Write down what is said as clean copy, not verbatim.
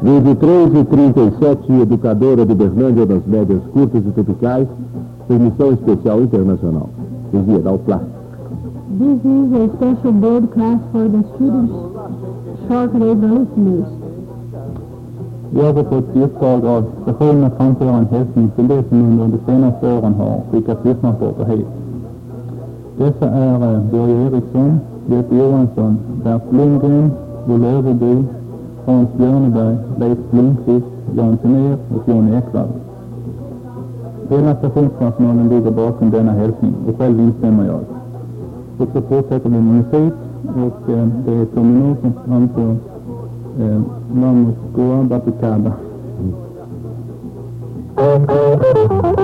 23 e 37, educadora de Berlândia das médias curtas e tropicais, transmissão especial internacional. Envia, dá o plástico. This is a special broadcast for the Swedish shortwave listeners. Vi har fått i uppdrag av stationen att framföra en hälsning till de som under de senaste åren har skickat lyssnarrapporter hit. Dessa är Börje Eriksson, Jeppe Johansson, Bert Lundgren, Bo Löverby, Hans Björneberg, Leif Blomqvist, Jan Tenér och Johnny Ekvall. Hela stationspersonalen ligger bakom denna hälsning och själv instämmer jag. Och så fortsätter vi med musik och det är Tommy Nord som framför Vamos Goa Batucada.